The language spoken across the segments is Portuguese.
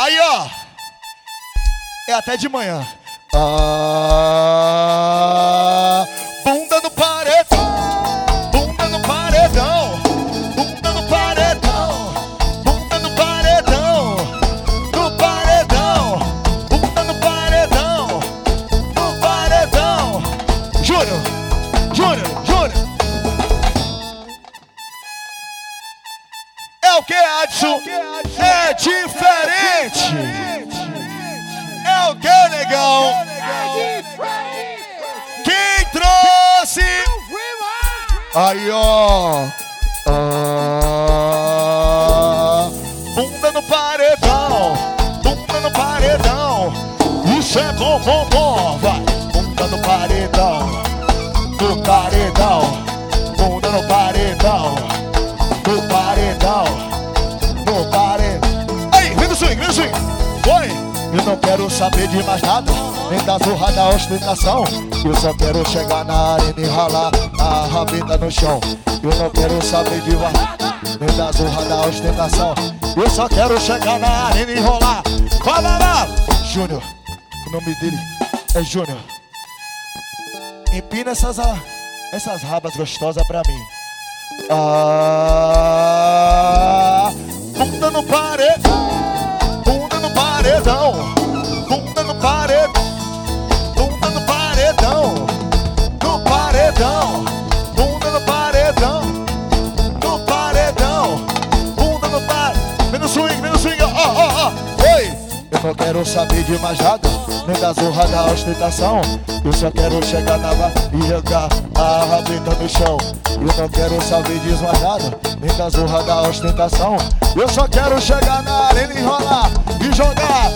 Aí, ó. É até de manhã. Bunda no paredão. Bunda no paredão. Bunda no paredão. Bunda no paredão. No paredão. Bunda no paredão. No paredão. Júnior. Júnior. Júnior. É o que, Adson? É diferente. É o que, negão? Quem trouxe? Aí, ó. Bunda no paredão. Bunda no paredão. Isso é bom, bom, bom. Vai. Bunda no paredão. No paredão. Bunda no paredão. No paredão. No paredão. Aí, vem no swing, vem no swing. Foi. Eu não quero saber de mais nada, nem da zorra da ostentação. Eu só quero chegar na arena e ralar a rabeta no chão. Eu não quero saber de mais nada, nem da zorra da ostentação. Eu só quero chegar na arena e rolar. Fala lá! Júnior, o nome dele é Júnior. Empina essas rabas gostosas pra mim. Bunda no paredão. Bunda no paredão. Bunda no paredão. Bunda no paredão. No paredão. Bunda no paredão. No paredão. Bunda no paredão. Vem no swing, ó. Oi! Eu não quero saber de mais nada, nem da zorra da ostentação. Eu só quero chegar na barra e jogar a rabeta no chão. Eu não quero saber de mais nada, nem da zorra da ostentação. Eu só quero chegar na arena e enrolar e jogar.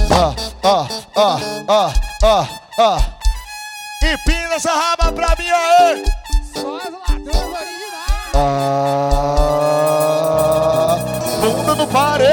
Empina essa raba pra mim aí. Só as ladrões originais. Bunda no paredão.